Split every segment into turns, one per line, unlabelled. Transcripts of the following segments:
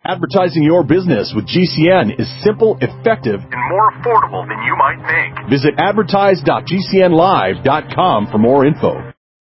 Advertising your business with GCN is simple, effective, and more affordable than you might think. Visit advertise.gcnlive.com for more info.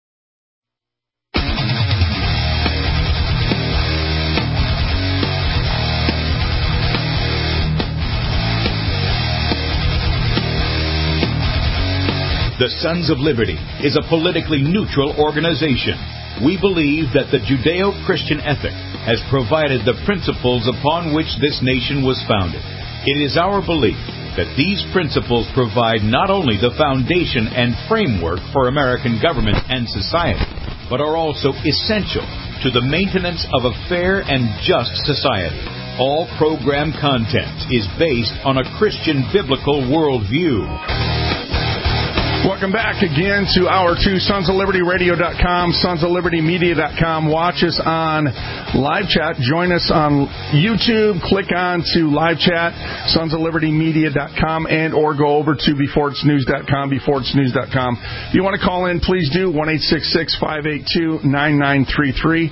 The Sons of Liberty is a politically neutral organization. We believe that the Judeo-Christian ethic has provided the principles upon which this nation was founded. It is our belief that these principles provide not only the foundation and framework for American government and society, but are also essential to the maintenance of a fair and just society. All program content is based on a Christian biblical worldview.
Welcome back again to Hour 2, sonsoflibertyradio.com, sonsoflibertymedia.com. Watch us on live chat. Join us on YouTube. Click on to live chat, sonsoflibertymedia.com, and or go over to beforeitsnews.com, beforeitsnews.com. If you want to call in, please do, 1-866-582-9933,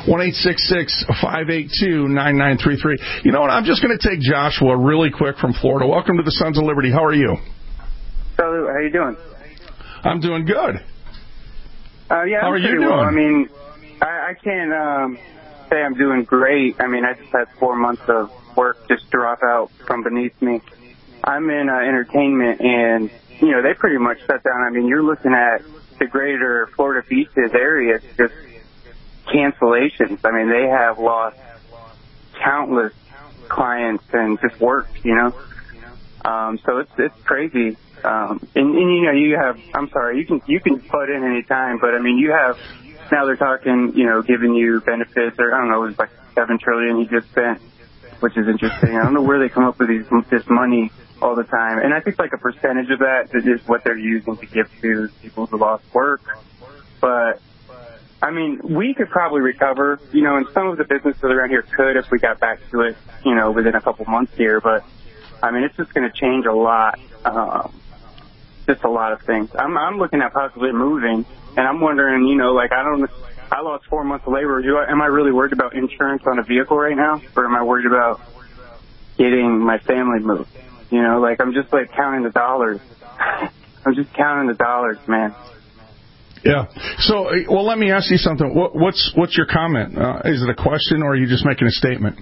1-866-582-9933. You know what, I'm just going to take Joshua really quick from Florida. Welcome to the Sons of Liberty. How are you?
So, how you doing?
I'm doing good.
Yeah,
how are you doing?
Well. I mean, I can't say I'm doing great. I mean, I just had 4 months of work just drop out from beneath me. I'm in entertainment, and, you know, they pretty much shut down. I mean, you're looking at the greater Florida Beaches area, just cancellations. I mean, they have lost countless clients and just work, you know. So it's crazy. And you know, you have, I'm sorry, you can butt in any time, but I mean, you have, now they're talking, you know, giving you benefits, or I don't know, it was like $7 trillion he just spent, which is interesting. I don't know where they come up with this money all the time. And I think like a percentage of that is what they're using to give to people who lost work. But I mean, we could probably recover, you know, and some of the businesses around here could if we got back to it, you know, within a couple months here. But I mean, it's just going to change a lot. Just a lot of things. I'm looking at possibly moving, and I'm wondering, you know, like I lost 4 months of labor. Am I really worried about insurance on a vehicle right now, or am I worried about getting my family moved? You know, like I'm just like counting the dollars. I'm just counting the dollars, man.
Yeah. So, well, let me ask you something. What's your comment? Is it a question, or are you just making a statement?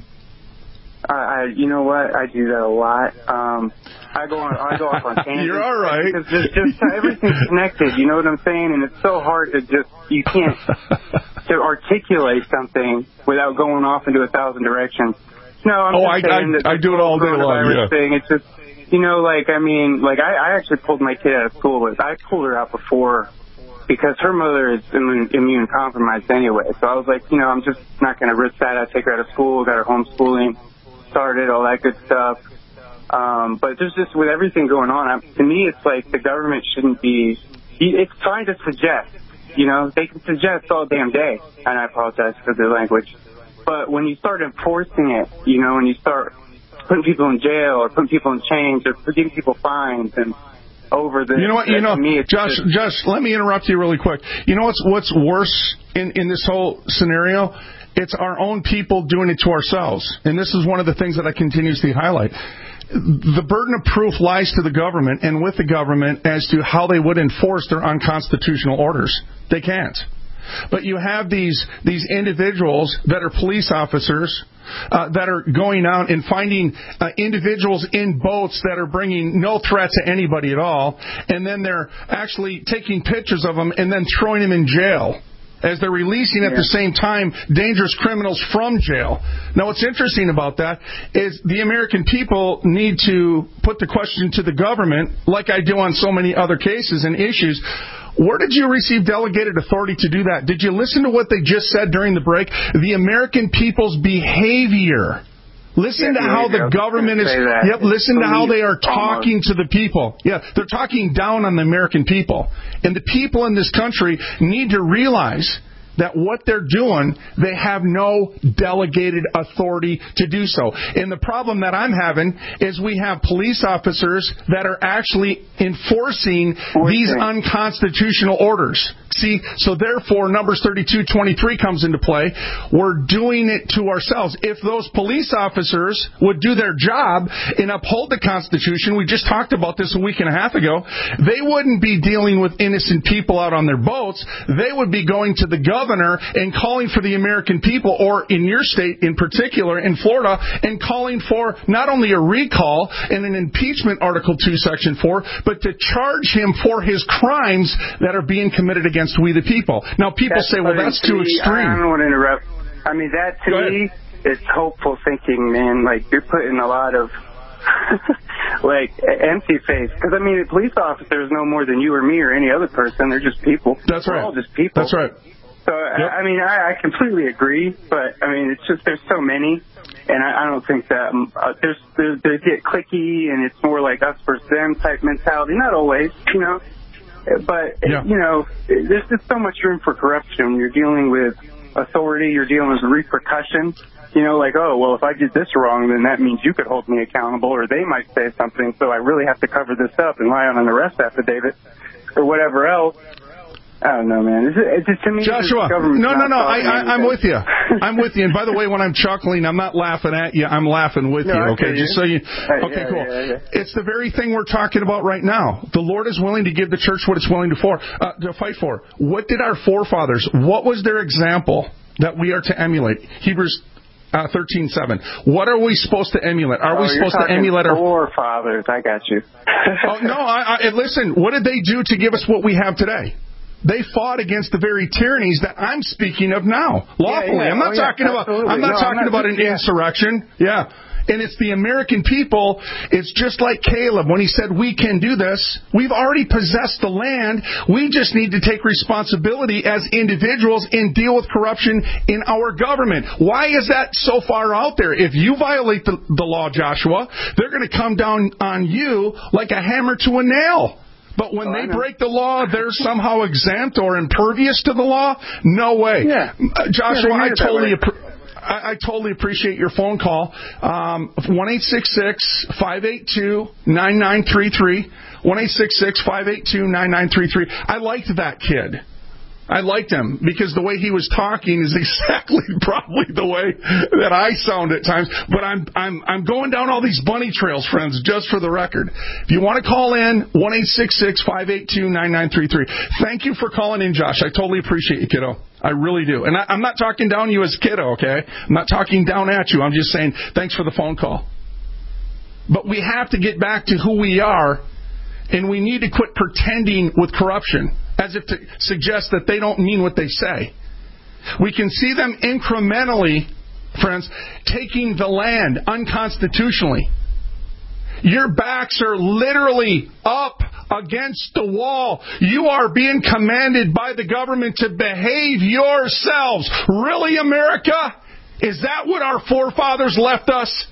You know what? I do that a lot. I go off on tangents.
You're all right.
Because just everything's connected. You know what I'm saying? And it's so hard to you can't to articulate something without going off into 1,000 directions. No, I'm just saying that
I do it all day long. Yeah.
Thing, it's just, you know, like I mean, like I actually pulled my kid out of school. I pulled her out before because her mother is immune compromised anyway. So I was like, you know, I'm just not going to risk that. I take her out of school, got her homeschooling started, all that good stuff. But there's just, with everything going on, to me, it's like the government shouldn't be, it's trying to suggest, you know, they can suggest all damn day, and I apologize for the language, but when you start enforcing it, you know, when you start putting people in jail or putting people in chains or giving people fines and over the...
You know what, Josh, let me interrupt you really quick. You know what's worse in this whole scenario? It's our own people doing it to ourselves. And this is one of the things that I continuously highlight. The burden of proof lies to the government and with the government as to how they would enforce their unconstitutional orders. They can't. But you have these individuals that are police officers that are going out and finding individuals in boats that are bringing no threat to anybody at all, and then they're actually taking pictures of them and then throwing them in jail as they're releasing at the same time dangerous criminals from jail. Now, what's interesting about that is the American people need to put the question to the government, like I do on so many other cases and issues. Where did you receive delegated authority to do that? Did you listen to what they just said during the break? The American people's behavior. Listen to how the government is... Yep, listen to how they are talking to the people. Yeah, they're talking down on the American people. And the people in this country need to realize that what they're doing, they have no delegated authority to do so. And the problem that I'm having is we have police officers that are actually enforcing these unconstitutional orders. See, so therefore, Numbers 32:23 comes into play. We're doing it to ourselves. If those police officers would do their job and uphold the Constitution, we just talked about this a week and a half ago, they wouldn't be dealing with innocent people out on their boats. They would be going to the governor and calling for the American people, or in your state in particular, in Florida, and calling for not only a recall and an impeachment Article 2, Section 4, but to charge him for his crimes that are being committed against we the people. Now, people say, well, that's too extreme.
I don't want to interrupt. I mean, that to me is hopeful thinking, man. Like, you're putting a lot of, like, empty face. Because, I mean, the police officers know more than you or me or any other person. They're just people.
That's right.
They're all just people.
That's right.
So, I mean, I completely agree. But, I mean, it's just there's so many. And I don't think that they get cliquey, and it's more like us versus them type mentality. Not always, you know. But, you know, there's just so much room for corruption. You're dealing with authority. You're dealing with repercussions. You know, like, oh, well, if I did this wrong, then that means you could hold me accountable, or they might say something, so I really have to cover this up and lie on an arrest affidavit or whatever else. I don't know, man. It's just, to me,
Joshua, no. I'm with you. I'm with you. And by the way, when I'm chuckling, I'm not laughing at you. I'm laughing with you. Okay, just so you. Okay, cool. Yeah. It's the very thing we're talking about right now. The Lord is willing to give the church what it's willing to fight for. What did our forefathers? What was their example that we are to emulate? Hebrews 13:7. What are we supposed to emulate? Are we supposed to emulate our
forefathers? I got you.
Oh no! Listen. What did they do to give us what we have today? They fought against the very tyrannies that I'm speaking of now, lawfully. I'm not talking about an insurrection. Yeah. And it's the American people. It's just like Caleb when he said, we can do this. We've already possessed the land. We just need to take responsibility as individuals and deal with corruption in our government. Why is that so far out there? If you violate the law, Joshua, they're going to come down on you like a hammer to a nail. But when they break the law, they're somehow exempt or impervious to the law? No way. Yeah. Joshua, I totally appreciate your phone call. 1-866-582-9933. 1-866-582-9933. I liked that kid. I liked him because the way he was talking is exactly probably the way that I sound at times. But I'm going down all these bunny trails, friends, just for the record. If you want to call in, 1-866-582-9933. Thank you for calling in, Josh. I totally appreciate you, kiddo. I really do. And I'm not talking down you as kiddo, okay? I'm not talking down at you. I'm just saying thanks for the phone call. But we have to get back to who we are, and we need to quit pretending with corruption, as if to suggest that they don't mean what they say. We can see them incrementally, friends, taking the land unconstitutionally. Your backs are literally up against the wall. You are being commanded by the government to behave yourselves. Really, America? Is that what our forefathers left us?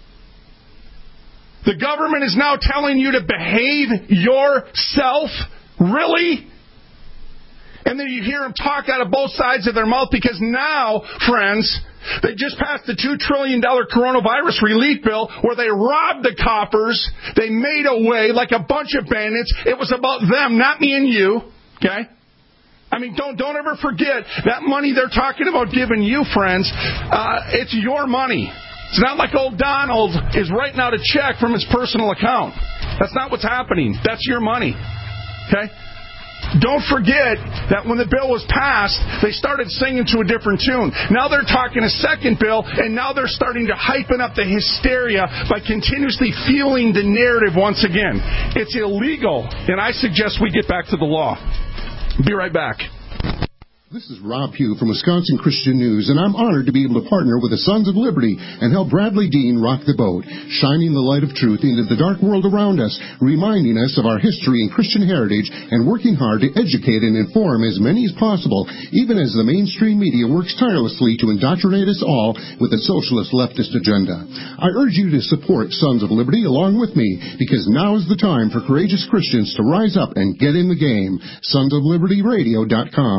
The government is now telling you to behave yourself? Really? And then you hear them talk out of both sides of their mouth because now, friends, they just passed the $2 trillion coronavirus relief bill where they robbed the coffers. They made away like a bunch of bandits. It was about them, not me and you. Okay? I mean, don't ever forget that money they're talking about giving you, friends. It's your money. It's not like old Donald is writing out a check from his personal account. That's not what's happening. That's your money. Okay? Don't forget that when the bill was passed, they started singing to a different tune. Now they're talking a second bill, and now they're starting to hypen up the hysteria by continuously fueling the narrative once again. It's illegal, and I suggest we get back to the law. Be right back.
This is Rob Pugh from Wisconsin Christian News, and I'm honored to be able to partner with the Sons of Liberty and help Bradley Dean rock the boat, shining the light of truth into the dark world around us, reminding us of our history and Christian heritage, and working hard to educate and inform as many as possible, even as the mainstream media works tirelessly to indoctrinate us all with a socialist leftist agenda. I urge you to support Sons of Liberty along with me, because now is the time for courageous Christians to rise up and get in the game. SonsofLibertyRadio.com.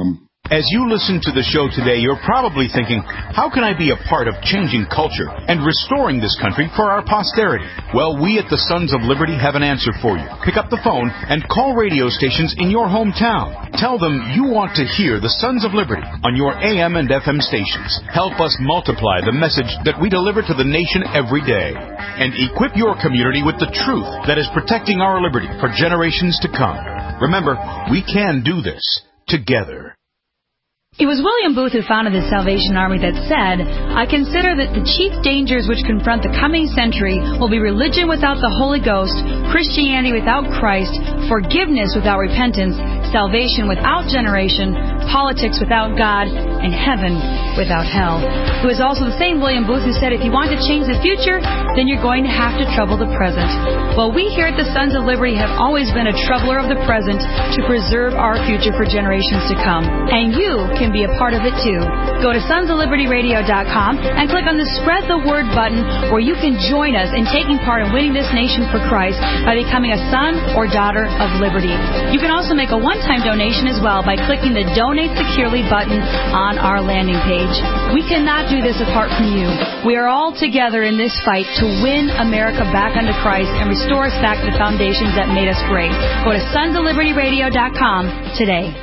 As you listen to the show today, you're probably thinking, how can I be a part of changing culture and restoring this country for our posterity? Well, we at the Sons of Liberty have an answer for you. Pick up the phone and call radio stations in your hometown. Tell them you want to hear the Sons of Liberty on your AM and FM stations. Help us multiply the message that we deliver to the nation every day. And equip your community with the truth that is protecting our liberty for generations to come. Remember, we can do this together.
It was William Booth who founded the Salvation Army that said, I consider that the chief dangers which confront the coming century will be religion without the Holy Ghost, Christianity without Christ, forgiveness without repentance, salvation without generation, politics without God, and heaven without hell. It was also the same William Booth who said, if you want to change the future, then you're going to have to trouble the present. Well, we here at the Sons of Liberty have always been a troubler of the present to preserve our future for generations to come. And you can be a part of it too. Go to sonsoflibertyradio.com and click on the Spread the Word button where you can join us in taking part in winning this nation for Christ by becoming a son or daughter of liberty. You can also make a one-time donation as well by clicking the Donate Securely button on our landing page. We cannot do this apart from you. We are all together in this fight to win America back unto Christ and restore us back to the foundations that made us great. Go to sonsoflibertyradio.com today.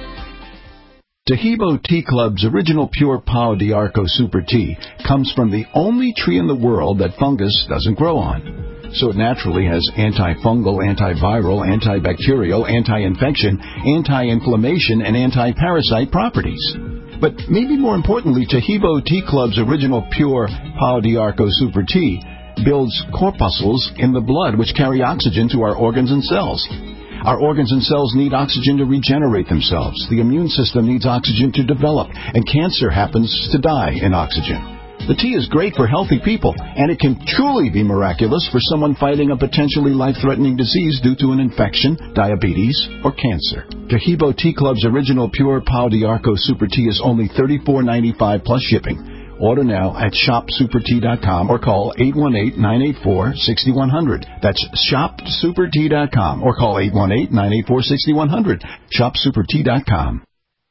Tahibo Tea Club's original pure Pau d'Arco Super Tea comes from the only tree in the world that fungus doesn't grow on. So it naturally has antifungal, antiviral, antibacterial, anti-infection, anti-inflammation, and anti-parasite properties. But maybe more importantly, Tahibo Tea Club's original pure Pau d'Arco Super Tea builds corpuscles in the blood which carry oxygen to our organs and cells. Our organs and cells need oxygen to regenerate themselves. The immune system needs oxygen to develop, and cancer happens to die in oxygen. The tea is great for healthy people, and it can truly be miraculous for someone fighting a potentially life-threatening disease due to an infection, diabetes, or cancer. Tahibo Tea Club's original pure Pau d'Arco Super Tea is only $34.95 plus shipping. Order now at shopsupertea.com or call 818-984-6100. That's shopsupertea.com or call 818-984-6100. Shopsupertea.com.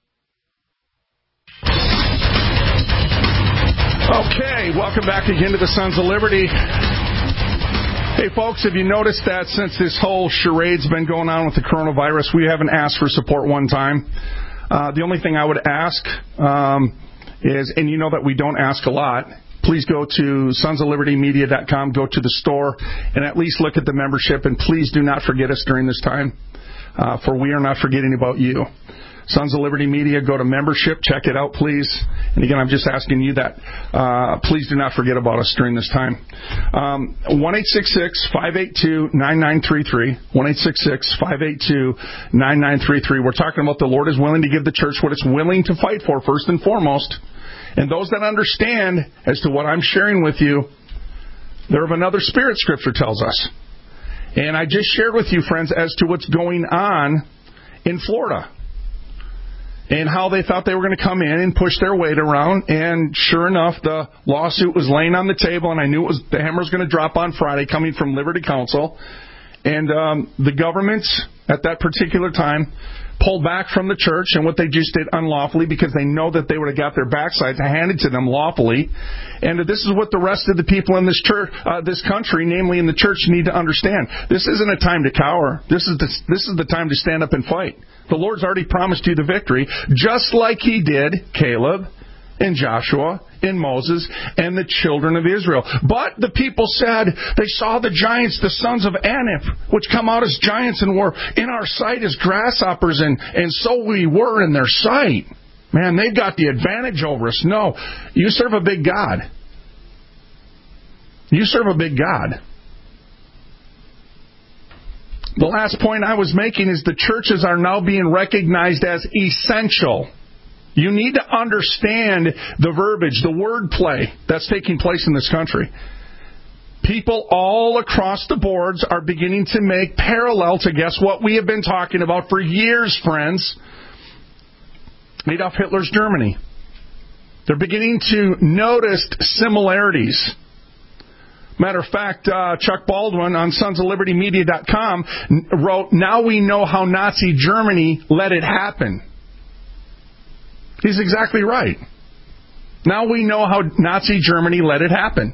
Okay, welcome back again to the Sons of Liberty. Hey, folks, have you noticed that since this whole charade's been going on with the coronavirus, we haven't asked for support one time? The only thing I would ask is, and you know that we don't ask a lot, please go to sonsoflibertymedia.com, go to the store, and at least look at the membership, and please do not forget us during this time, for we are not forgetting about you. Sons of Liberty Media, go to membership, check it out, please. And again, I'm just asking you that. Please do not forget about us during this time. 1-866-582-9933. 1-866-582-9933. We're talking about the Lord is willing to give the church what it's willing to fight for, first and foremost. And those that understand as to what I'm sharing with you, they're of another spirit, Scripture tells us. And I just shared with you, friends, as to what's going on in Florida. And how they thought they were going to come in and push their weight around. And sure enough, the lawsuit was laying on the table, and I knew the hammer was going to drop on Friday coming from Liberty Counsel. And the government at that particular time pulled back from the church and what they just did unlawfully because they know that they would have got their backsides handed to them lawfully. And this is what the rest of the people in this church, this country, namely in the church, need to understand. This isn't a time to cower. This is the time to stand up and fight. The Lord's already promised you the victory, just like He did Caleb and Joshua and Moses and the children of Israel. But the people said they saw the giants, the sons of Anak, which come out as giants and were in our sight as grasshoppers, and so we were in their sight. Man, they've got the advantage over us. No, you serve a big God. You serve a big God. The last point I was making is the churches are now being recognized as essential. You need to understand the verbiage, the wordplay that's taking place in this country. People all across the boards are beginning to make parallel to, guess what we have been talking about for years, friends? Adolf Hitler's Germany. They're beginning to notice similarities. Matter of fact, Chuck Baldwin on sonsoflibertymedia.com wrote, "Now we know how Nazi Germany let it happen." He's exactly right. Now we know how Nazi Germany let it happen.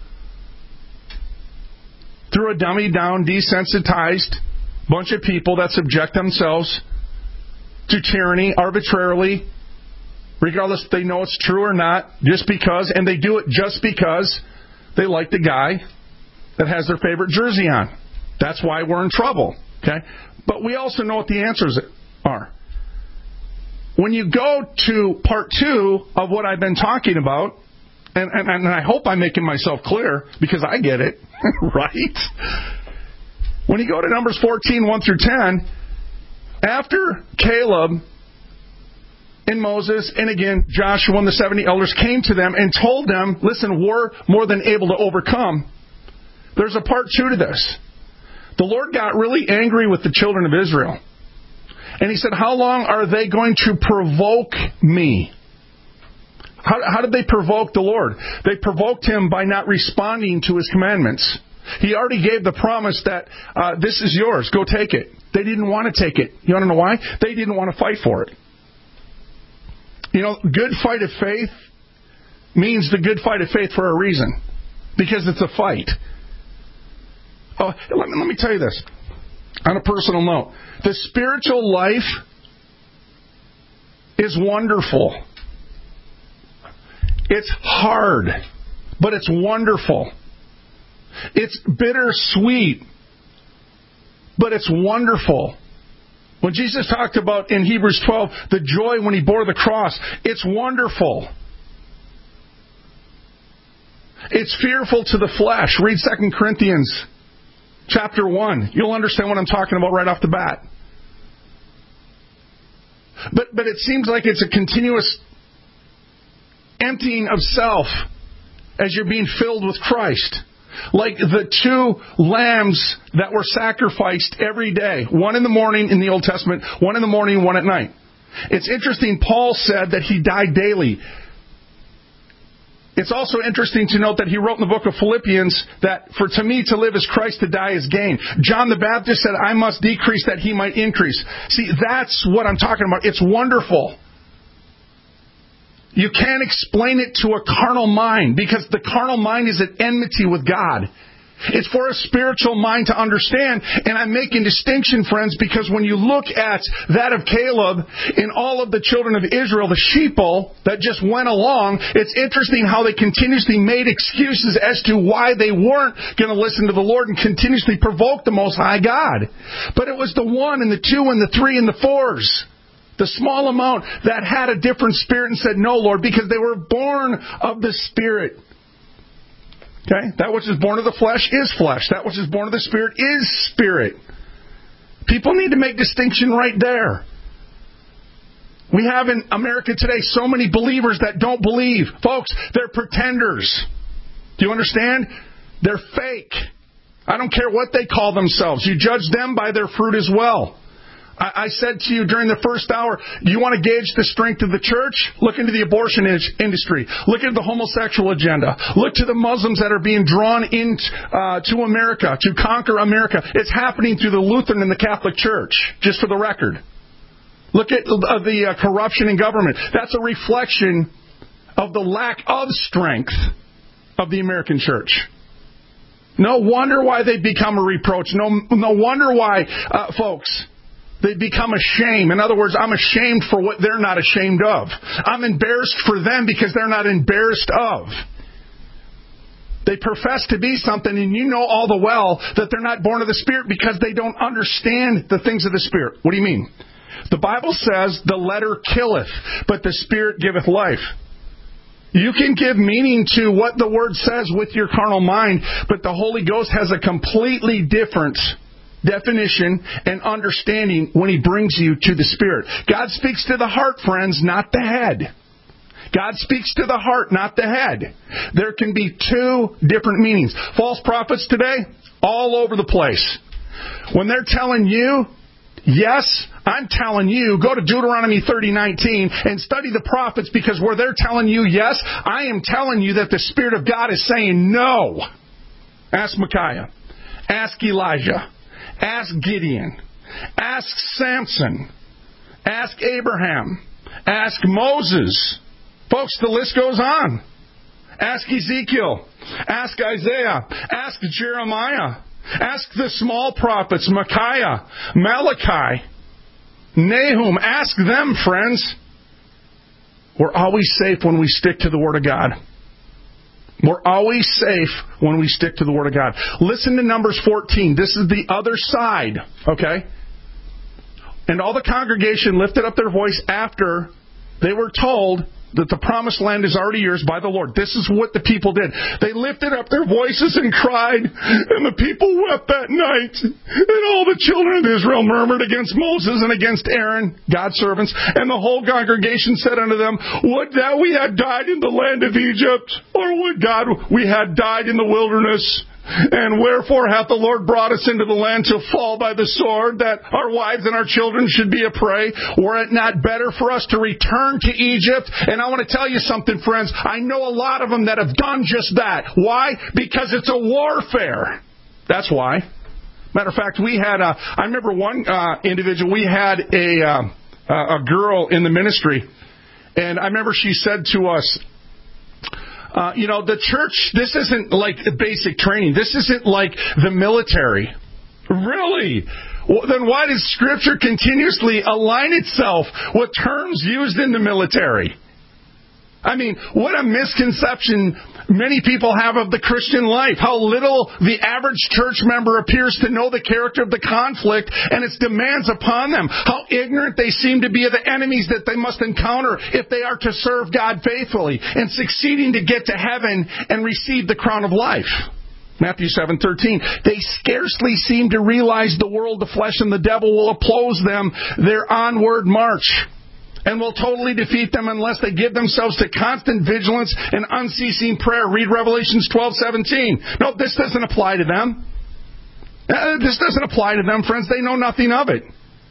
Through a dummied-down, desensitized bunch of people that subject themselves to tyranny arbitrarily, regardless if they know it's true or not, just because, and they do it just because they like the guy that has their favorite jersey on. That's why we're in trouble. Okay? But we also know what the answers are. When you go to part 2 of what I've been talking about, and I hope I'm making myself clear, because I get it, right? When you go to Numbers 14, 1 through 10, after Caleb and Moses, and again, Joshua and the 70 elders came to them and told them, listen, we're more than able to overcome. There's a part 2 to this. The Lord got really angry with the children of Israel. And He said, how long are they going to provoke me? How did they provoke the Lord? They provoked Him by not responding to His commandments. He already gave the promise that this is yours. Go take it. They didn't want to take it. You want to know why? They didn't want to fight for it. You know, good fight of faith means the good fight of faith for a reason. Because it's a fight. Oh, let me tell you this. On a personal note. The spiritual life is wonderful. It's hard, but it's wonderful. It's bittersweet, but it's wonderful. When Jesus talked about in Hebrews 12, the joy when He bore the cross, it's wonderful. It's fearful to the flesh. Read 2 Corinthians chapter 1. You'll understand what I'm talking about right off the bat. But it seems like it's a continuous emptying of self as you're being filled with Christ. Like the 2 lambs that were sacrificed every day. One in the morning in the Old Testament, one in the morning, one at night. It's interesting, Paul said that he died daily. It's also interesting to note that he wrote in the book of Philippians that for to me to live is Christ, to die is gain. John the Baptist said, I must decrease that He might increase. See, that's what I'm talking about. It's wonderful. You can't explain it to a carnal mind because the carnal mind is at enmity with God. It's for a spiritual mind to understand. And I'm making distinction, friends, because when you look at that of Caleb and all of the children of Israel, the sheeple that just went along, it's interesting how they continuously made excuses as to why they weren't going to listen to the Lord and continuously provoke the Most High God. But it was the 1 and the 2 and the 3 and the 4s. The small amount that had a different spirit and said, no, Lord, because they were born of the Spirit. Okay? That which is born of the flesh is flesh. That which is born of the Spirit is spirit. People need to make distinction right there. We have in America today so many believers that don't believe. Folks, they're pretenders. Do you understand? They're fake. I don't care what they call themselves. You judge them by their fruit as well. I said to you during the first hour, do you want to gauge the strength of the church? Look into the abortion industry. Look into the homosexual agenda. Look to the Muslims that are being drawn to America, to conquer America. It's happening through the Lutheran and the Catholic Church, just for the record. Look at the corruption in government. That's a reflection of the lack of strength of the American church. No wonder why they become a reproach. No wonder why, folks, they become ashamed. In other words, I'm ashamed for what they're not ashamed of. I'm embarrassed for them because they're not embarrassed of. They profess to be something, and you know all the well that they're not born of the Spirit because they don't understand the things of the Spirit. What do you mean? The Bible says the letter killeth, but the Spirit giveth life. You can give meaning to what the Word says with your carnal mind, but the Holy Ghost has a completely different definition and understanding when He brings you to the Spirit. God speaks to the heart, friends, not the head. God speaks to the heart, not the head. There can be 2 different meanings. False prophets today, all over the place. When they're telling you, yes, I'm telling you, go to Deuteronomy 30:19 and study the prophets, because where they're telling you yes, I am telling you that the Spirit of God is saying no. Ask Micaiah. Ask Elijah. Ask Gideon. Ask Samson. Ask Abraham. Ask Moses. Folks, the list goes on. Ask Ezekiel. Ask Isaiah. Ask Jeremiah. Ask the small prophets, Micaiah, Malachi, Nahum. Ask them, friends. We're always safe when we stick to the Word of God. We're always safe when we stick to the Word of God. Listen to Numbers 14. This is the other side, okay? And all the congregation lifted up their voice after they were told that the promised land is already yours by the Lord. This is what the people did. They lifted up their voices and cried, and the people wept that night. And all the children of Israel murmured against Moses and against Aaron, God's servants. And the whole congregation said unto them, would that we had died in the land of Egypt, or would God we had died in the wilderness? And wherefore hath the Lord brought us into the land to fall by the sword, that our wives and our children should be a prey? Were it not better for us to return to Egypt? And I want to tell you something, friends. I know a lot of them that have done just that. Why? Because it's a warfare. That's why. Matter of fact, we had I remember one individual, we had a girl in the ministry, and I remember she said to us, the church, this isn't like basic training. This isn't like the military. Really? Well, then why does Scripture continuously align itself with terms used in the military? I mean, what a misconception many people have of the Christian life. How little the average church member appears to know the character of the conflict and its demands upon them. How ignorant they seem to be of the enemies that they must encounter if they are to serve God faithfully and succeeding to get to heaven and receive the crown of life. Matthew 7:13. They scarcely seem to realize the world, the flesh, and the devil will oppose them their onward march, and will totally defeat them unless they give themselves to constant vigilance and unceasing prayer. Read Revelations 12:17. No, this doesn't apply to them. This doesn't apply to them, friends. They know nothing of it.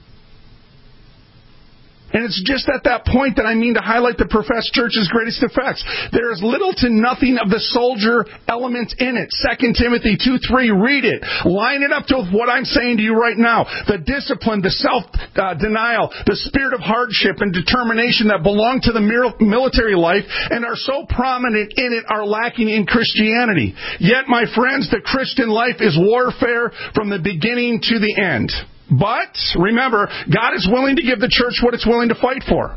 And it's just at that point that I mean to highlight the professed church's greatest effects. There is little to nothing of the soldier element in it. 2 Timothy 2:3, read it. Line it up to what I'm saying to you right now. The discipline, the self-denial, the spirit of hardship and determination that belong to the military life and are so prominent in it are lacking in Christianity. Yet, my friends, the Christian life is warfare from the beginning to the end. But, remember, God is willing to give the church what it's willing to fight for.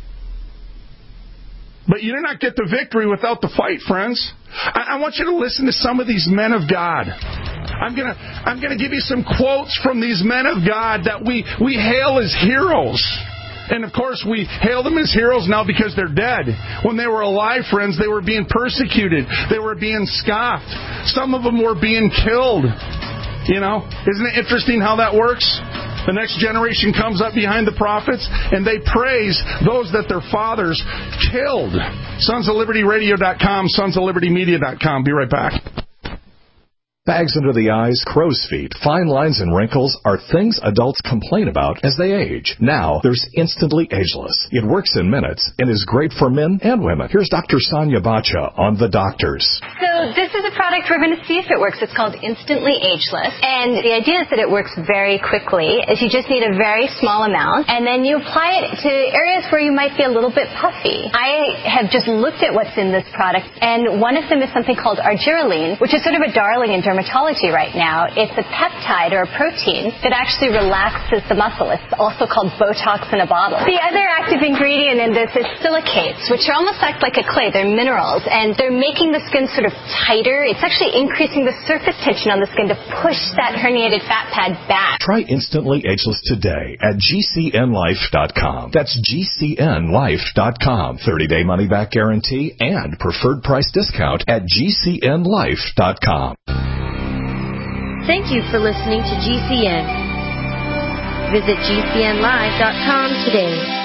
But you do not get the victory without the fight, friends. I want you to listen to some of these men of God. I'm gonna give you some quotes from these men of God that we hail as heroes. And, of course, we hail them as heroes now because they're dead. When they were alive, friends, they were being persecuted. They were being scoffed. Some of them were being killed. You know, isn't it interesting how that works? The next generation comes up behind the prophets, and they praise those that their fathers killed. SonsOfLibertyRadio.com, SonsOfLibertyMedia.com. Be right back.
Bags under the eyes, crow's feet, fine lines, and wrinkles are things adults complain about as they age. Now, there's Instantly Ageless. It works in minutes and is great for men and women. Here's Dr. Sonia Bacha on The Doctors.
So this is a product we're going to see if it works. It's called Instantly Ageless. And the idea is that it works very quickly. Is you just need a very small amount, and then you apply it to areas where you might be a little bit puffy. I have just looked at what's in this product, and one of them is something called argireline, which is sort of a darling in dermatology right now. It's a peptide or a protein that actually relaxes the muscle. It's also called Botox in a bottle. The other active ingredient in this is silicates, which are almost like a clay. They're minerals, and they're making the skin sort of tighter. It's actually increasing the surface tension on the skin to push that herniated fat pad back.
Try Instantly Ageless today at GCNlife.com. That's GCNlife.com. 30-day money-back guarantee and preferred price discount at GCNlife.com.
Thank you for listening to GCN. Visit GCNlive.com today.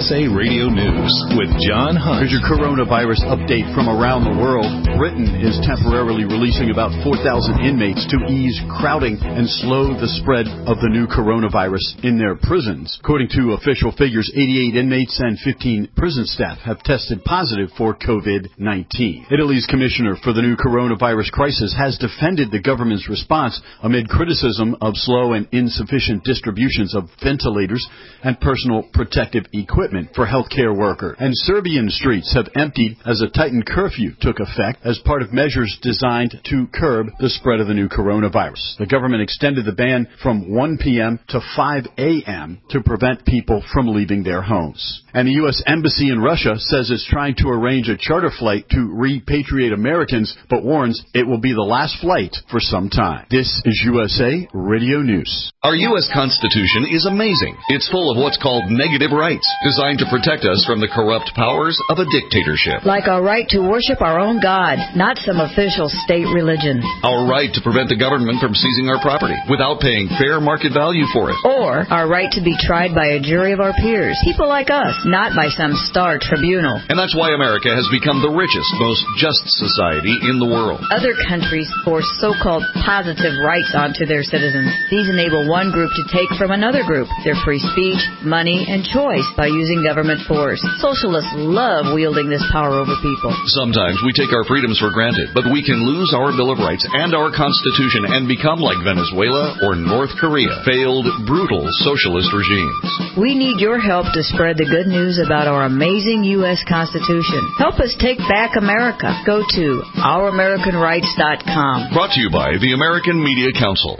USA Radio News with John Hunt.
Here's your coronavirus update from around the world. Britain is temporarily releasing about 4,000 inmates to ease crowding and slow the spread of the new coronavirus in their prisons. According to official figures, 88 inmates and 15 prison staff have tested positive for COVID-19. Italy's commissioner for the new coronavirus crisis has defended the government's response amid criticism of slow and insufficient distributions of ventilators and personal protective equipment for healthcare workers. And Serbian streets have emptied as a tightened curfew took effect as part of measures designed to curb the spread of the new coronavirus. The government extended the ban from 1 p.m. to 5 a.m. to prevent people from leaving their homes. And the U.S. Embassy in Russia says it's trying to arrange a charter flight to repatriate Americans, but warns it will be the last flight for some time. This is USA Radio News.
Our U.S. Constitution is amazing. It's full of what's called negative rights, designed to protect us from the corrupt powers of a dictatorship.
Like our right to worship our own God, not some official state religion.
Our right to prevent the government from seizing our property without paying fair market value for it.
Or our right to be tried by a jury of our peers, people like us, not by some star tribunal.
And that's why America has become the richest, most just society in the world.
Other countries force so-called positive rights onto their citizens. These enable one group to take from another group their free speech, money, and choice by using government force. Socialists love wielding this power over people.
Sometimes we take our freedoms for granted, but we can lose our Bill of Rights and our Constitution and become like Venezuela or North Korea, failed, brutal socialist regimes.
We need your help to spread the good news about our amazing U.S. Constitution. Help us take back America. Go to ouramericanrights.com.
Brought to you by the American Media Council.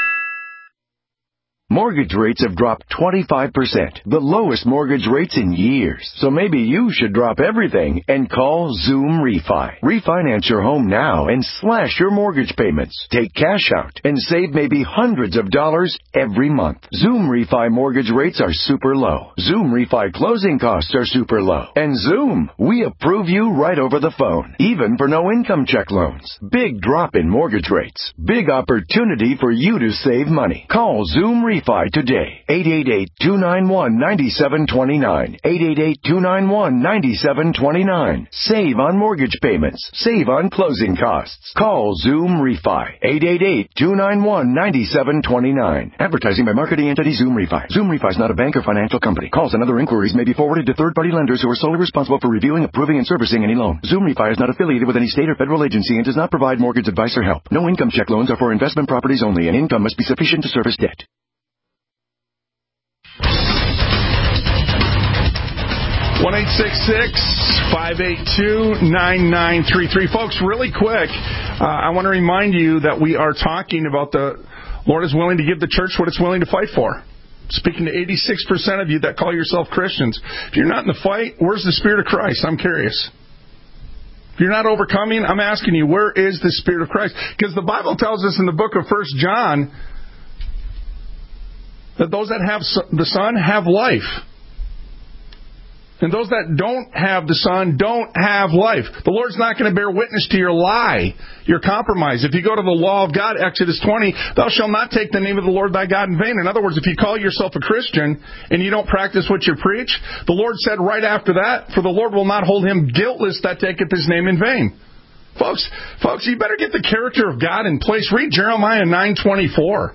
Mortgage rates have dropped 25%, the lowest mortgage rates in years. So maybe you should drop everything and call Zoom Refi. Refinance your home now and slash your mortgage payments. Take cash out and save maybe hundreds of dollars every month. Zoom Refi mortgage rates are super low. Zoom Refi closing costs are super low. And Zoom, we approve you right over the phone, even for no income check loans. Big drop in mortgage rates. Big opportunity for you to save money. Call Zoom Refi today. 888-291-9729. 888-291-9729. Save on mortgage payments. Save on closing costs. Call Zoom Refi. 888-291-9729. Advertising by marketing entity Zoom Refi. Zoom Refi is not a bank or financial company. Calls and other inquiries may be forwarded to third-party lenders who are solely responsible for reviewing, approving, and servicing any loan. Zoom Refi is not affiliated with any state or federal agency and does not provide mortgage advice or help. No income check loans are for investment properties only, and income must be sufficient to service debt.
1-866-582-9933. Folks, really quick, I want to remind you that we are talking about the Lord is willing to give the church what it's willing to fight for. Speaking to 86% of you that call yourself Christians. If you're not in the fight, where's the Spirit of Christ? I'm curious. If you're not overcoming, I'm asking you, where is the Spirit of Christ? Because the Bible tells us in the book of 1 John that those that have the Son have life. And those that don't have the Son don't have life. The Lord's not going to bear witness to your lie, your compromise. If you go to the law of God, Exodus 20, thou shalt not take the name of the Lord thy God in vain. In other words, if you call yourself a Christian and you don't practice what you preach, the Lord said right after that, for the Lord will not hold him guiltless that taketh his name in vain. Folks, you better get the character of God in place. Read Jeremiah 9:24.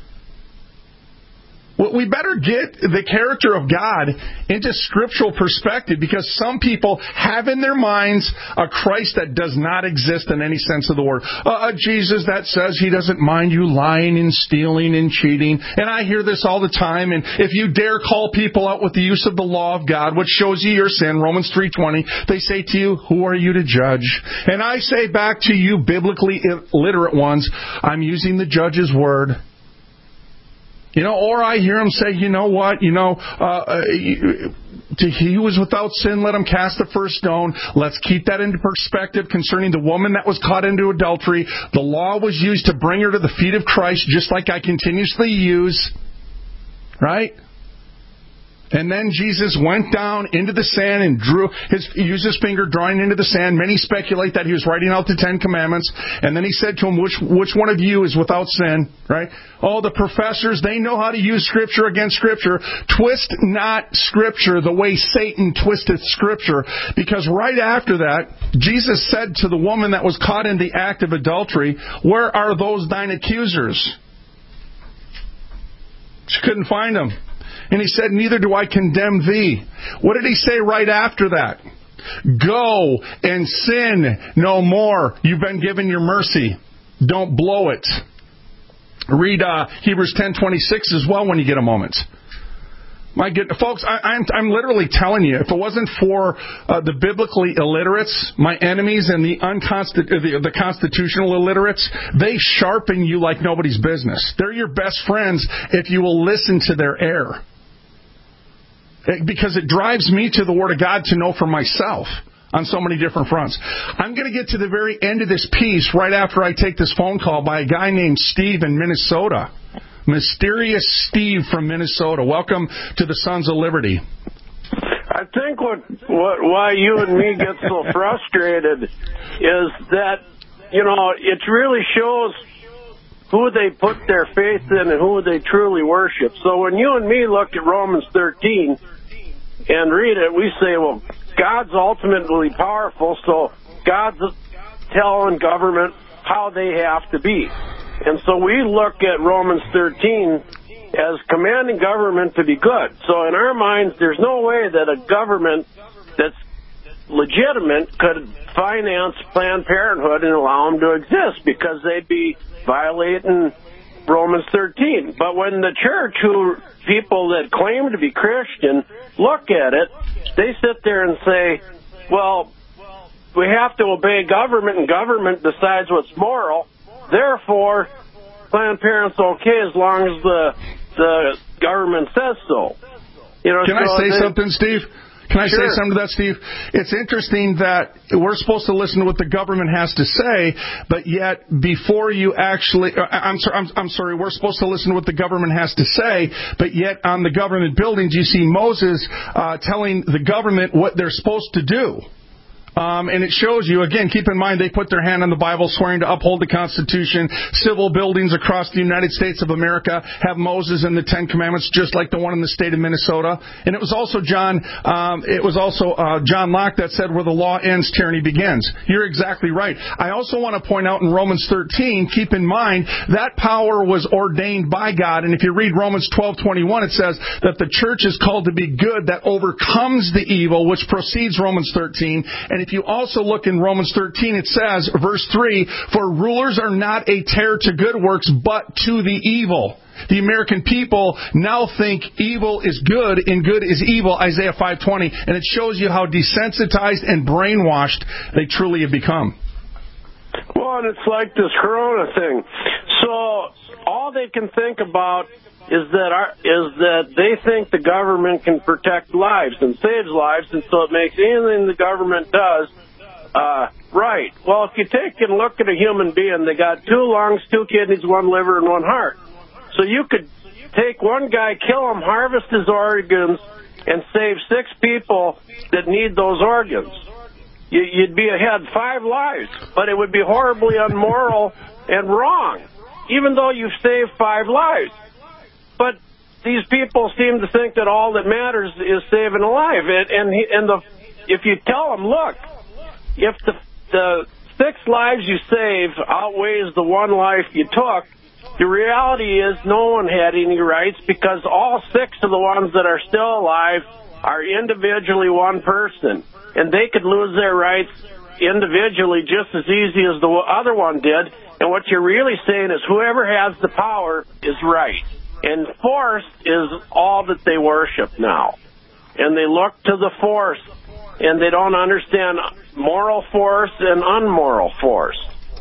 We better get the character of God into scriptural perspective, because some people have in their minds a Christ that does not exist in any sense of the word. A Jesus that says he doesn't mind you lying and stealing and cheating. And I hear this all the time. And if you dare call people out with the use of the law of God, which shows you your sin, Romans 3:20, they say to you, who are you to judge? And I say back to you, biblically illiterate ones, I'm using the judge's word. Or I hear him say, he who was without sin, let him cast the first stone. Let's keep that into perspective concerning the woman that was caught into adultery. The law was used to bring her to the feet of Christ, just like I continuously use. Right? And then Jesus went down into the sand and used his finger drawing into the sand. Many speculate that he was writing out the 10 Commandments. And then he said to him, which one of you is without sin? Right? Oh, the professors, they know how to use Scripture against Scripture. Twist not Scripture the way Satan twisteth Scripture. Because right after that, Jesus said to the woman that was caught in the act of adultery, where are those thine accusers? She couldn't find them. And he said, neither do I condemn thee. What did he say right after that? Go and sin no more. You've been given your mercy. Don't blow it. Read Hebrews 10:26 as well when you get a moment. My goodness, folks, I'm literally telling you, if it wasn't for the biblically illiterates, my enemies, and the constitutional illiterates, they sharpen you like nobody's business. They're your best friends if you will listen to their error. Because it drives me to the Word of God to know for myself on so many different fronts. I'm going to get to the very end of this piece right after I take this phone call by a guy named Steve in Minnesota. Mysterious Steve from Minnesota. Welcome to the Sons of Liberty.
I think why you and me get so frustrated is that, it really shows who they put their faith in and who they truly worship. So when you and me look at Romans 13 and read it, we say, well, God's ultimately powerful, so God's telling government how they have to be. And so we look at Romans 13 as commanding government to be good. So in our minds, there's no way that a government that's legitimate could finance Planned Parenthood and allow them to exist, because they'd be violating Romans 13. But when the church, people that claim to be Christian, look at it, they sit there and say, well, we have to obey government, and government decides what's moral. Therefore, Planned Parenthood's okay as long as the government says so.
Can I say something, Steve? Can I say something to that, Steve? It's interesting that we're supposed to listen to what the government has to say, but yet before you actually, I'm sorry, we're supposed to listen to what the government has to say, but yet on the government buildings you see Moses telling the government what they're supposed to do. And it shows you, again, keep in mind, they put their hand on the Bible, swearing to uphold the Constitution. Civil buildings across the United States of America have Moses and the 10 Commandments, just like the one in the state of Minnesota. And it was also John Locke that said, where the law ends, tyranny begins. You're exactly right. I also want to point out in Romans 13, keep in mind, that power was ordained by God. And if you read Romans 12:21, it says that the church is called to be good that overcomes the evil, which precedes Romans 13. And if you also look in Romans 13, it says, verse 3, for rulers are not a terror to good works, but to the evil. The American people now think evil is good and good is evil, Isaiah 5:20. And it shows you how desensitized and brainwashed they truly have become.
Well, and it's like this Corona thing. So all they can think about is that they think the government can protect lives and saves lives, and so it makes anything the government does right. Well, if you take and look at a human being, they got 2 lungs, 2 kidneys, 1 liver, and 1 heart. So you could take one guy, kill him, harvest his organs, and save 6 people that need those organs. You'd be ahead 5 lives, but it would be horribly immoral and wrong, even though you've saved 5 lives. But these people seem to think that all that matters is saving a life. If you tell them, look, if the 6 lives you save outweighs the 1 life you took, the reality is no one had any rights, because all 6 of the ones that are still alive are individually one person. And they could lose their rights individually just as easy as the other one did. And what you're really saying is whoever has the power is right. And force is all that they worship now. And they look to the force, and they don't understand moral force and unmoral force.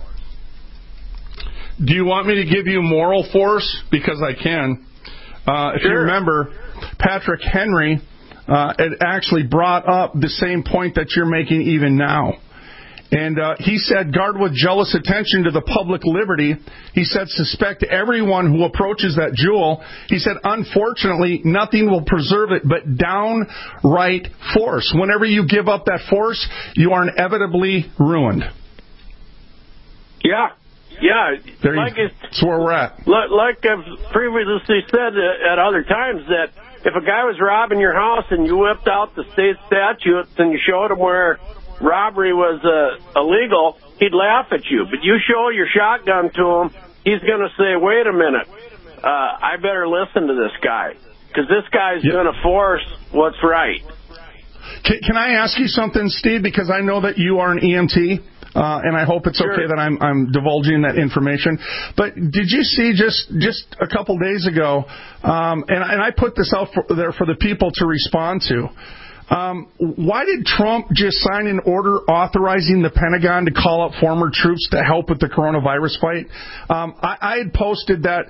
Do you want me to give you moral force? Because I can. If you remember, Patrick Henry had actually brought up the same point that you're making even now. And he said, guard with jealous attention to the public liberty. He said, suspect everyone who approaches that jewel. He said, unfortunately, nothing will preserve it but downright force. Whenever you give up that force, you are inevitably ruined.
Yeah.
That's where we're at.
Like I've previously said at other times, that if a guy was robbing your house and you whipped out the state statutes and you showed him where robbery was illegal, he'd laugh at you. But you show your shotgun to him, he's going to say, wait a minute, I better listen to this guy, because this guy's going to force what's right.
Can I ask you something, Steve, because I know that you are an EMT, and I hope it's okay that I'm divulging that information. But did you see just a couple days ago, and I put this out there for the people to respond to, why did Trump just sign an order authorizing the Pentagon to call up former troops to help with the coronavirus fight? I had posted that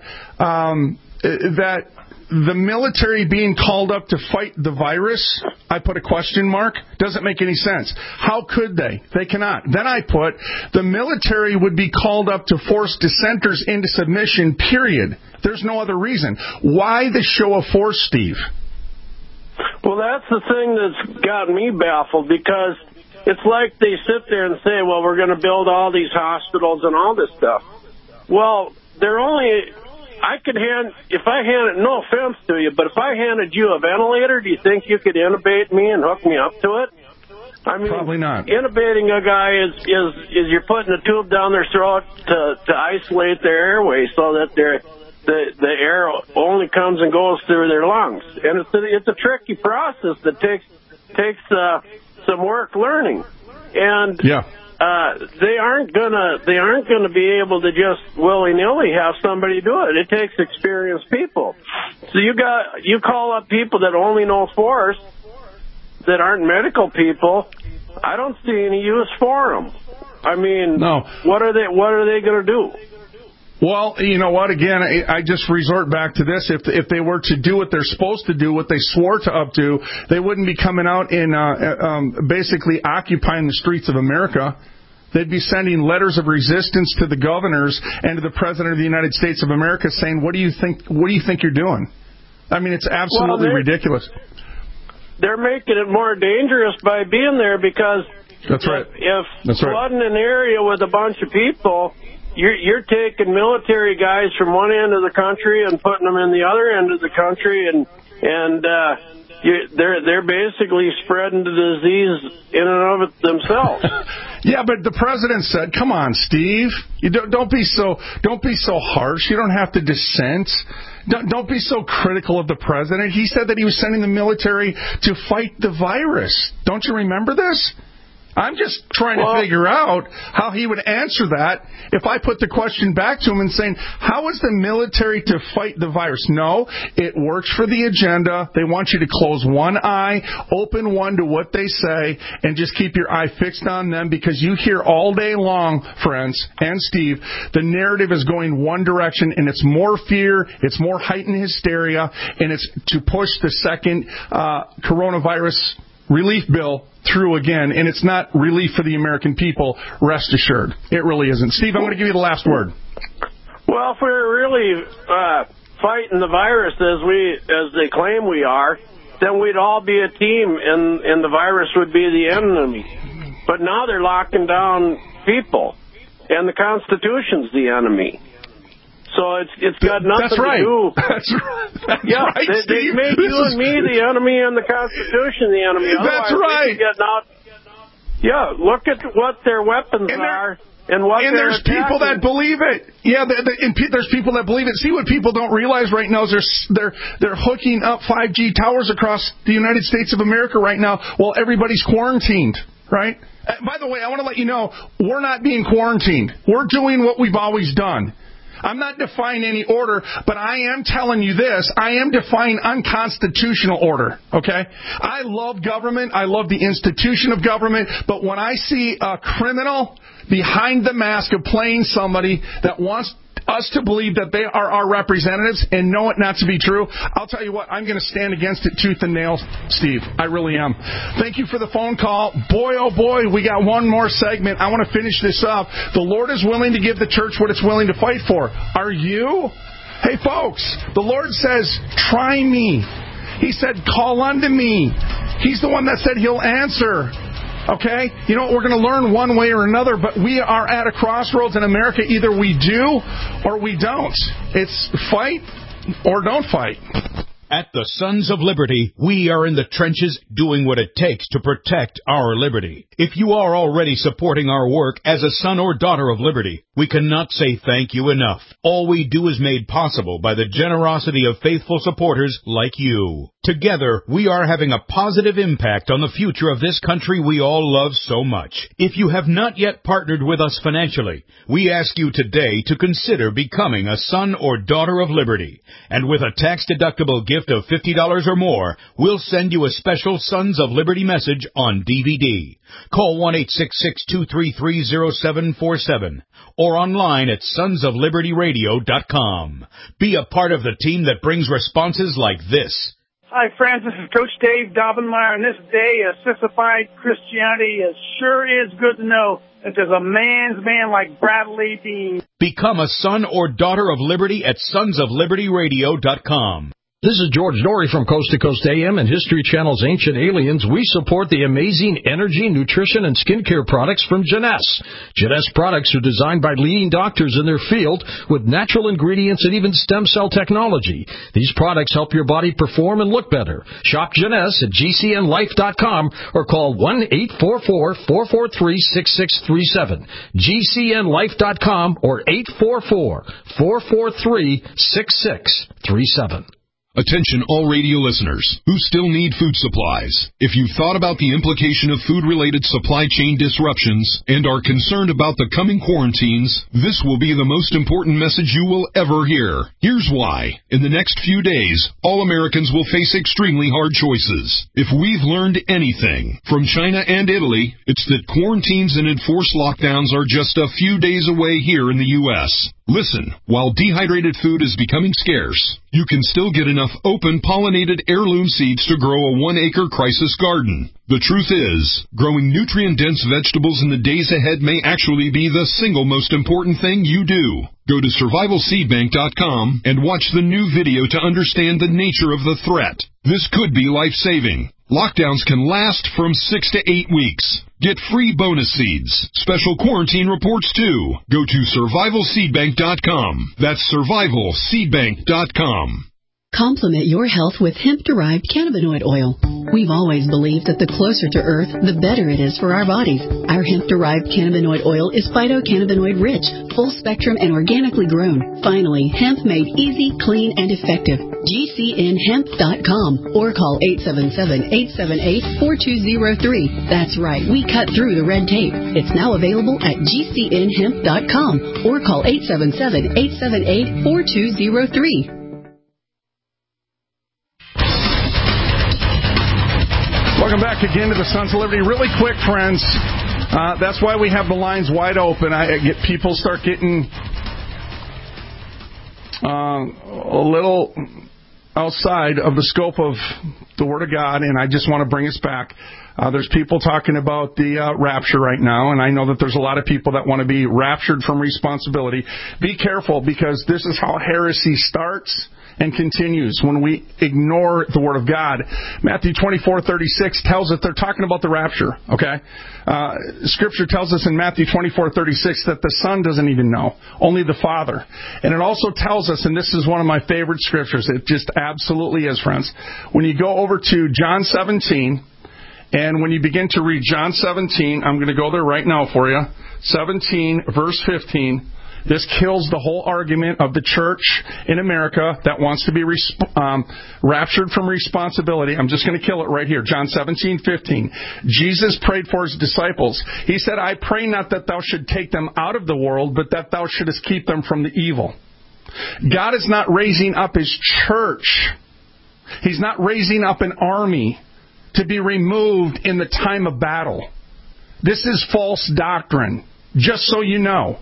the military being called up to fight the virus, I put a question mark, doesn't make any sense. How could they? They cannot. Then I put, the military would be called up to force dissenters into submission, period. There's no other reason. Why the show of force, Steve?
Well, that's the thing that's gotten me baffled, because it's like they sit there and say, well, we're going to build all these hospitals and all this stuff. Well, they're only... if I handed, no offense to you, but if I handed you a ventilator, do you think you could intubate me and hook me up to it? I mean,
probably not.
Intubating a guy is you're putting a tube down their throat to isolate their airway so that the air only comes and goes through their lungs, and it's a tricky process that takes some work learning, and they aren't gonna be able to just willy-nilly have somebody do it. It takes experienced people. So you call up people that only know force, that aren't medical people. I don't see any use for them. I mean, no. What are they going to do?
Well, you know what? Again, I just resort back to this. If they were to do what they're supposed to do, what they swore to up to, they wouldn't be coming out and basically occupying the streets of America. They'd be sending letters of resistance to the governors and to the President of the United States of America saying, what do you think you're doing? I mean, it's absolutely ridiculous.
They're making it more dangerous by being there, because
that's right.
If flooding an area with a bunch of people, you're taking military guys from one end of the country and putting them in the other end of the country, and they're basically spreading the disease in and of it themselves.
Yeah, but the president said, "Come on, Steve, you don't be so harsh. You don't have to dissent. Don't be so critical of the president." He said that he was sending the military to fight the virus. Don't you remember this? I'm just trying to figure out how he would answer that if I put the question back to him and saying, how is the military to fight the virus? No, it works for the agenda. They want you to close one eye, open one to what they say, and just keep your eye fixed on them, because you hear all day long, friends, and Steve, the narrative is going one direction, and it's more fear, it's more heightened hysteria, and it's to push the second coronavirus relief bill through again, and it's not relief for the American people, rest assured. It really isn't. Steve, I'm going to give you the last word.
Well, if we're really fighting the virus as they claim we are, then we'd all be a team, and the virus would be the enemy. But now they're locking down people, and the Constitution's the enemy. So it's got nothing to do.
That's right.
They make you and me the enemy and the Constitution the enemy.
That's right.
Look at what their weapons are and what
and there's
attacking.
People that believe it. Yeah, there's people that believe it. See, what people don't realize right now is they're hooking up 5G towers across the United States of America right now while everybody's quarantined, right? By the way, I want to let you know, we're not being quarantined. We're doing what we've always done. I'm not defying any order, but I am telling you this. I am defying unconstitutional order, okay? I love government. I love the institution of government. But when I see a criminal behind the mask of playing somebody that wants us to believe that they are our representatives and know it not to be true, I'll tell you what, I'm going to stand against it tooth and nail, Steve. I really am. Thank you for the phone call. Boy, oh boy, we got one more segment. I want to finish this up. The Lord is willing to give the church what it's willing to fight for. Are you? Hey, folks, the Lord says, try me. He said, call unto me. He's the one that said he'll answer. Okay? You know, we're going to learn one way or another, but we are at a crossroads in America. Either we do or we don't. It's fight or don't fight.
At the Sons of Liberty, we are in the trenches doing what it takes to protect our liberty. If you are already supporting our work as a son or daughter of liberty, we cannot say thank you enough. All we do is made possible by the generosity of faithful supporters like you. Together, we are having a positive impact on the future of this country we all love so much. If you have not yet partnered with us financially, we ask you today to consider becoming a son or daughter of liberty. And with a tax-deductible gift of $50 or more, we'll send you a special Sons of Liberty message on DVD. Call 1-866-233-0747 or online at sonsoflibertyradio.com. Be a part of the team that brings responses like this.
Hi, friends. This is Coach Dave Dobbenmeyer. On this day of sissified Christianity, it sure is good to know that there's a man's man like Bradley Dean.
Become a son or daughter of liberty at sonsoflibertyradio.com.
This is George Dory from Coast to Coast AM and History Channel's Ancient Aliens. We support the amazing energy, nutrition, and skincare products from Jeunesse. Jeunesse products are designed by leading doctors in their field with natural ingredients and even stem cell technology. These products help your body perform and look better. Shop Jeunesse at GCNlife.com or call 1-844-443-6637. GCNlife.com or 844-443-6637.
Attention all radio listeners who still need food supplies. If you've thought about the implication of food-related supply chain disruptions and are concerned about the coming quarantines, this will be the most important message you will ever hear. Here's why. In the next few days, all Americans will face extremely hard choices. If we've learned anything from China and Italy, it's that quarantines and enforced lockdowns are just a few days away here in the U.S. Listen, while dehydrated food is becoming scarce, you can still get enough open pollinated heirloom seeds to grow a 1-acre crisis garden. The truth is, growing nutrient-dense vegetables in the days ahead may actually be the single most important thing you do. Go to survivalseedbank.com and watch the new video to understand the nature of the threat. This could be life-saving. Lockdowns can last from 6 to 8 weeks. Get free bonus seeds, special quarantine reports too. Go to survivalseedbank.com. That's survivalseedbank.com.
Complement your health with hemp-derived cannabinoid oil. We've always believed that the closer to Earth, the better it is for our bodies. Our hemp-derived cannabinoid oil is phytocannabinoid-rich, full-spectrum, and organically grown. Finally, hemp made easy, clean, and effective. GCNhemp.com or call 877-878-4203. That's right, we cut through the red tape. It's now available at GCNhemp.com or call 877-878-4203.
Welcome back again to the Sons of Liberty. Really quick, friends. That's why we have the lines wide open. I get people start getting a little outside of the scope of the Word of God, and I just want to bring us back. There's people talking about the rapture right now, and I know that there's a lot of people that want to be raptured from responsibility. Be careful, because this is how heresy starts and continues when we ignore the Word of God. Matthew 24:36 tells us they're talking about the rapture, okay? Scripture tells us in Matthew 24:36 that the Son doesn't even know, only the Father. And it also tells us, and this is one of my favorite scriptures, it just absolutely is, friends, when you go over to John 17, and when you begin to read John 17, I'm going to go there right now for you, 17, verse 15, this kills the whole argument of the church in America that wants to be raptured from responsibility. I'm just going to kill it right here. John 17:15. Jesus prayed for his disciples. He said, I pray not that thou should take them out of the world, but that thou shouldest keep them from the evil. God is not raising up his church. He's not raising up an army to be removed in the time of battle. This is false doctrine, just so you know.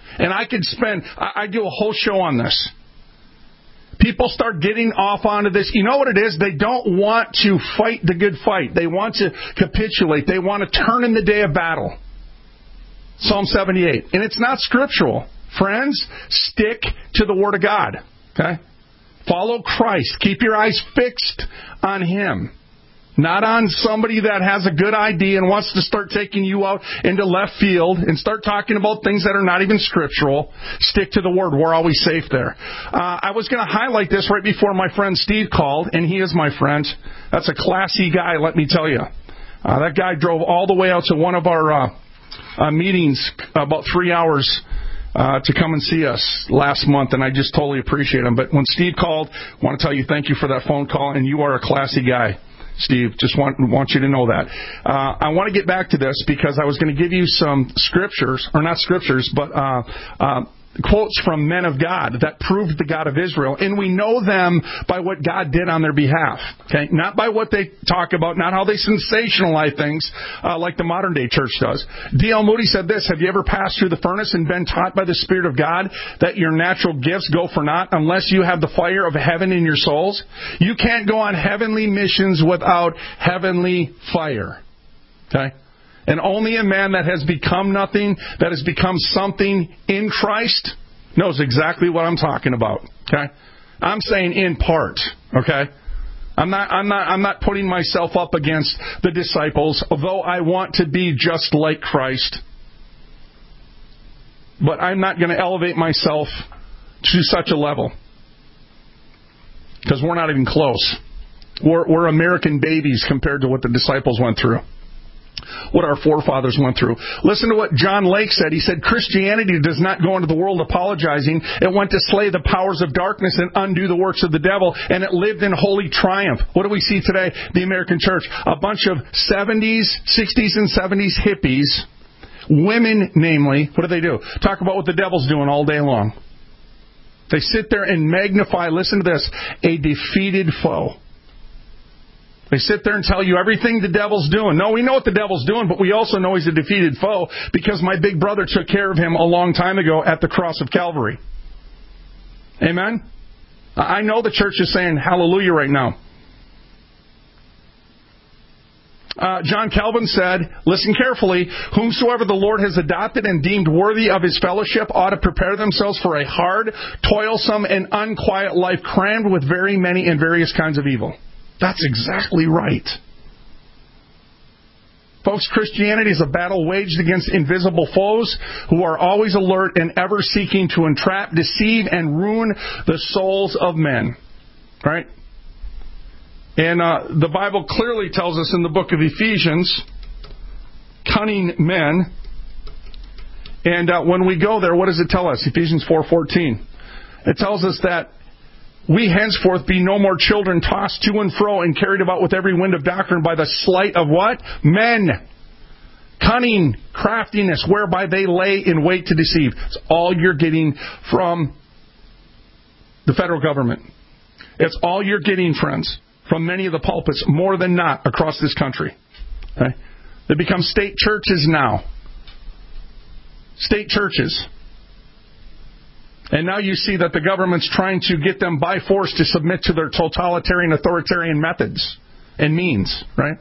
And I do a whole show on this. People start getting off onto this. You know what it is? They don't want to fight the good fight. They want to capitulate. They want to turn in the day of battle. Psalm 78. And it's not scriptural. Friends, stick to the Word of God. Okay? Follow Christ. Keep your eyes fixed on Him. Not on somebody that has a good idea and wants to start taking you out into left field and start talking about things that are not even scriptural. Stick to the Word. We're always safe there. I was going to highlight this right before my friend Steve called, and he is my friend. That's a classy guy, let me tell you. That guy drove all the way out to one of our meetings, about 3 hours, to come and see us last month, and I just totally appreciate him. But when Steve called, I want to tell you thank you for that phone call, and you are a classy guy. Steve, just want you to know that. I want to get back to this because I was going to give you some scriptures, or not scriptures, but quotes from men of God that proved the God of Israel. And we know them by what God did on their behalf. Okay, not by what they talk about, not how they sensationalize things like the modern day church does. D.L. Moody said this: have you ever passed through the furnace and been taught by the Spirit of God that your natural gifts go for naught unless you have the fire of heaven in your souls? You can't go on heavenly missions without heavenly fire. Okay? And only a man that has become nothing, that has become something in Christ, knows exactly what I'm talking about. Okay? I'm saying in part. Okay? I'm not putting myself up against the disciples, although I want to be just like Christ. But I'm not going to elevate myself to such a level. Because we're not even close. We're American babies compared to what the disciples went through. What our forefathers went through. Listen to what John Lake said. He said, Christianity does not go into the world apologizing. It went to slay the powers of darkness and undo the works of the devil, and it lived in holy triumph. What do we see today? The American church. A bunch of 60s and 70s hippies, women namely, what do? Talk about what the devil's doing all day long. They sit there and magnify, listen to this, a defeated foe. They sit there and tell you everything the devil's doing. No, we know what the devil's doing, but we also know he's a defeated foe because my big brother took care of him a long time ago at the cross of Calvary. Amen? I know the church is saying hallelujah right now. John Calvin said, listen carefully, whomsoever the Lord has adopted and deemed worthy of his fellowship ought to prepare themselves for a hard, toilsome, and unquiet life crammed with very many and various kinds of evil. That's exactly right. Folks, Christianity is a battle waged against invisible foes who are always alert and ever seeking to entrap, deceive, and ruin the souls of men. Right? And the Bible clearly tells us in the book of Ephesians, cunning men. And when we go there, what does it tell us? Ephesians 4:14. It tells us that we henceforth be no more children tossed to and fro and carried about with every wind of doctrine by the sleight of what? Men. Cunning, craftiness, whereby they lay in wait to deceive. It's all you're getting from the federal government. It's all you're getting, friends, from many of the pulpits, more than not, across this country. Okay? They become state churches now. State churches. And now you see that the government's trying to get them by force to submit to their totalitarian, authoritarian methods and means, right?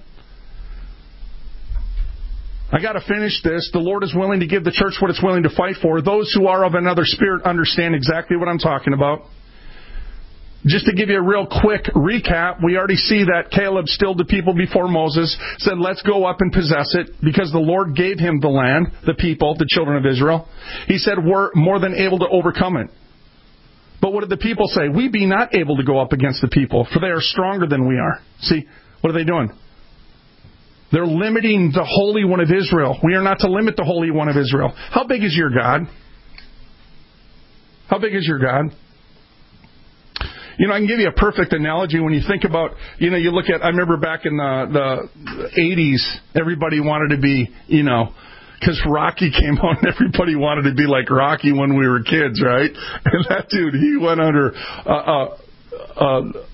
I got to finish this. The Lord is willing to give the church what it's willing to fight for. Those who are of another spirit understand exactly what I'm talking about. Just to give you a real quick recap, we already see that Caleb stilled the people before Moses, said, let's go up and possess it, because the Lord gave him the land, the people, the children of Israel. He said, we're more than able to overcome it. But what did the people say? We be not able to go up against the people, for they are stronger than we are. See, what are they doing? They're limiting the Holy One of Israel. We are not to limit the Holy One of Israel. How big is your God? How big is your God? You know, I can give you a perfect analogy when you think about, you know, you look at, I remember back in the 80s, everybody wanted to be, you know, because Rocky came out and everybody wanted to be like Rocky when we were kids, right? And that dude, he went under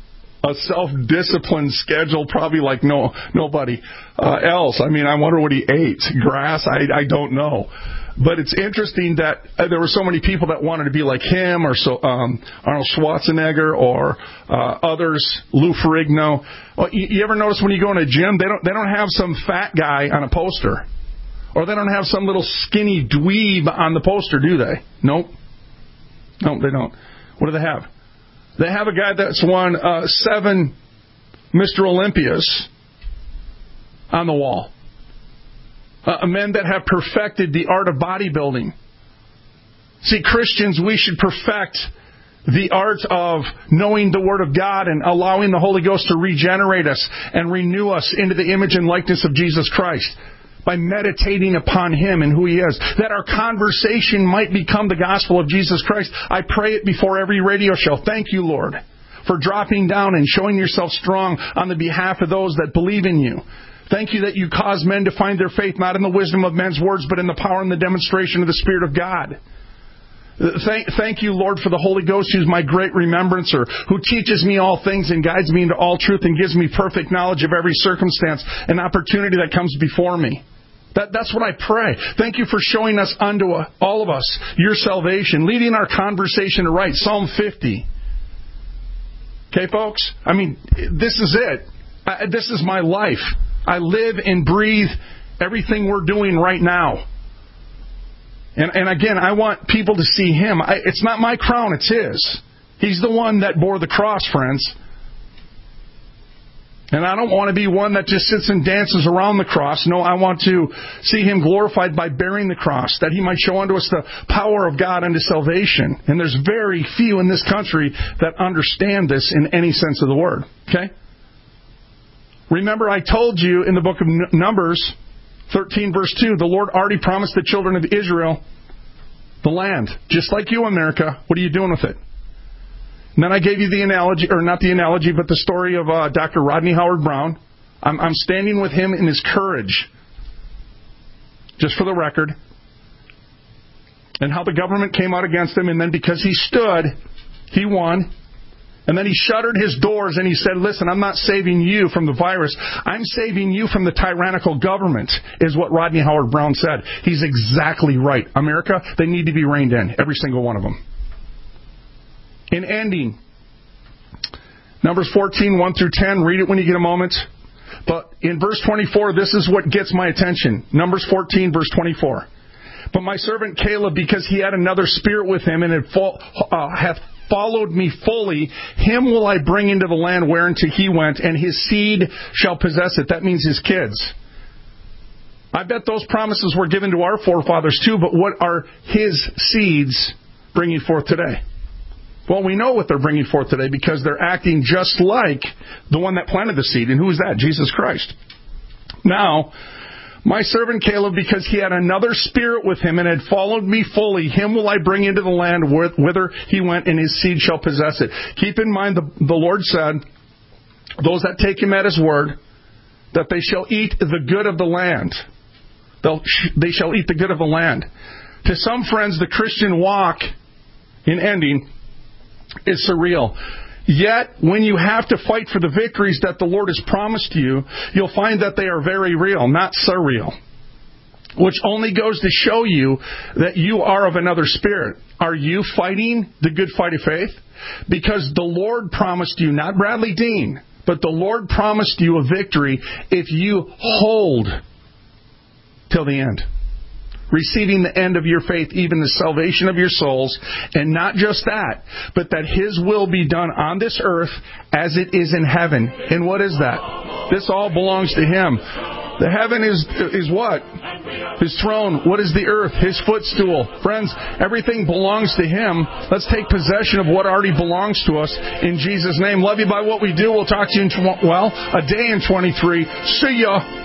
a self-disciplined schedule, probably like nobody else. I mean, I wonder what he ate. Grass? I don't know. But it's interesting that there were so many people that wanted to be like him, or Arnold Schwarzenegger, or others, Lou Ferrigno. Well, you ever notice when you go in a gym, they don't have some fat guy on a poster, or they don't have some little skinny dweeb on the poster, do they? Nope. No, they don't. What do they have? They have a guy that's won 7 Mr. Olympias on the wall. Men that have perfected the art of bodybuilding. See, Christians, we should perfect the art of knowing the Word of God and allowing the Holy Ghost to regenerate us and renew us into the image and likeness of Jesus Christ by meditating upon Him and who He is. That our conversation might become the gospel of Jesus Christ. I pray it before every radio show. Thank you, Lord, for dropping down and showing yourself strong on the behalf of those that believe in you. Thank you that you cause men to find their faith not in the wisdom of men's words, but in the power and the demonstration of the Spirit of God. Thank you, Lord, for the Holy Ghost, who's my great remembrancer, who teaches me all things and guides me into all truth and gives me perfect knowledge of every circumstance and opportunity that comes before me. That's what I pray. Thank you for showing us unto all of us your salvation, leading our conversation to right. Psalm 50. Okay, folks? I mean, this is it. This is my life. I live and breathe everything we're doing right now. And again, I want people to see Him. It's not my crown, it's His. He's the one that bore the cross, friends. And I don't want to be one that just sits and dances around the cross. No, I want to see Him glorified by bearing the cross, that He might show unto us the power of God unto salvation. And there's very few in this country that understand this in any sense of the word. Okay? Remember, I told you in the book of Numbers 13, verse 2, the Lord already promised the children of Israel the land. Just like you, America. What are you doing with it? And then I gave you the analogy, or not the analogy, but the story of Dr. Rodney Howard-Browne. I'm standing with him in his courage, just for the record. And how the government came out against him, and then because he stood, he won. And then he shuttered his doors and he said, listen, I'm not saving you from the virus. I'm saving you from the tyrannical government, is what Rodney Howard-Browne said. He's exactly right. America, they need to be reined in, every single one of them. In ending, Numbers 14, 1 through 10, read it when you get a moment. But in verse 24, this is what gets my attention. Numbers 14, verse 24. But my servant Caleb, because he had another spirit with him and hath followed me fully, him will I bring into the land whereunto he went, and his seed shall possess it. That means his kids. I bet those promises were given to our forefathers too, but what are his seeds bringing forth today? Well, we know what they're bringing forth today because they're acting just like the one that planted the seed. And who is that? Jesus Christ. Now, my servant Caleb, because he had another spirit with him and had followed me fully, him will I bring into the land whither he went, and his seed shall possess it. Keep in mind, the Lord said, those that take him at his word, that they shall eat the good of the land. They shall eat the good of the land. To some friends, the Christian walk, in ending, is surreal. Yet, when you have to fight for the victories that the Lord has promised you, you'll find that they are very real, not surreal. Which only goes to show you that you are of another spirit. Are you fighting the good fight of faith? Because the Lord promised you, not Bradley Dean, but the Lord promised you a victory if you hold till the end. Receiving the end of your faith, even the salvation of your souls. And not just that, but that His will be done on this earth as it is in heaven. And what is that? This all belongs to Him. The heaven is what? His throne. What is the earth? His footstool. Friends, everything belongs to Him. Let's take possession of what already belongs to us in Jesus' name. Love you by what we do. We'll talk to you in, a day in 23. See ya.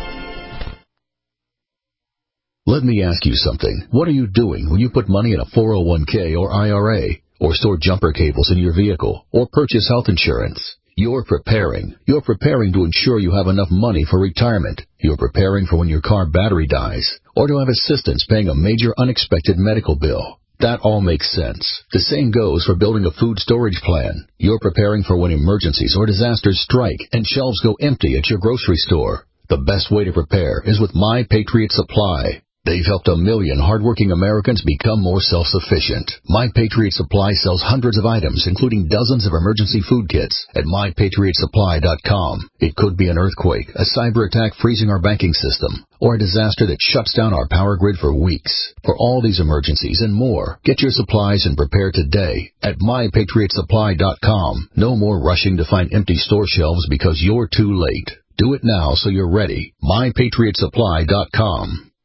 Let me ask you something. What are you doing when you put money in a 401k or IRA, or store jumper cables in your vehicle, or purchase health insurance? You're preparing. You're preparing to ensure you have enough money for retirement. You're preparing for when your car battery dies, or to have assistance paying a major unexpected medical bill. That all makes sense. The same goes for building a food storage plan. You're preparing for when emergencies or disasters strike and shelves go empty at your grocery store. The best way to prepare is with My Patriot Supply. They've helped 1 million hardworking Americans become more self-sufficient. My Patriot Supply sells hundreds of items, including dozens of emergency food kits at MyPatriotSupply.com. It could be an earthquake, a cyber attack freezing our banking system, or a disaster that shuts down our power grid for weeks. For all these emergencies and more, get your supplies and prepare today at MyPatriotSupply.com. No more rushing to find empty store shelves because you're too late. Do it now so you're ready. MyPatriotSupply.com.